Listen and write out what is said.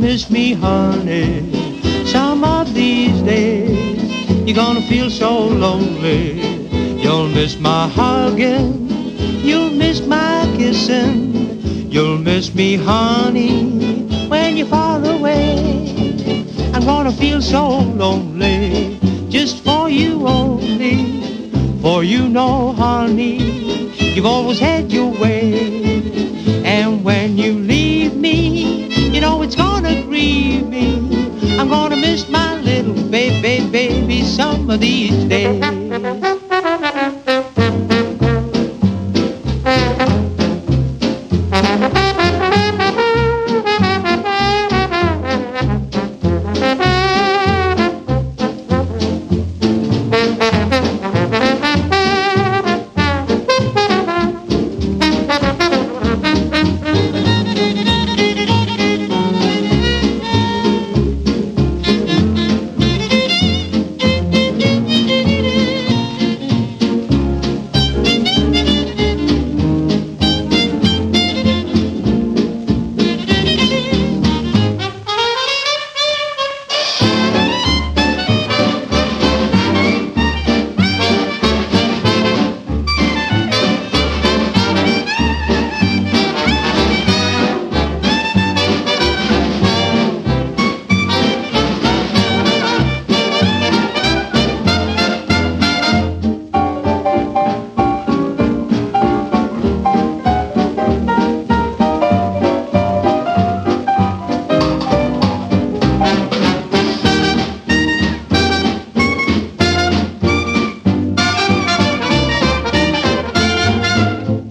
miss me, honey, some of these days. You're gonna feel so lonely. You'll miss my hugging, you'll miss my kissing, you'll miss me, honey, when you're far away. I'm gonna feel so lonely, just for you only. For you know, honey, you've always had your way. And when you leave me, you know it's gonna grieve me. I'm gonna miss my little baby, baby, some of these days.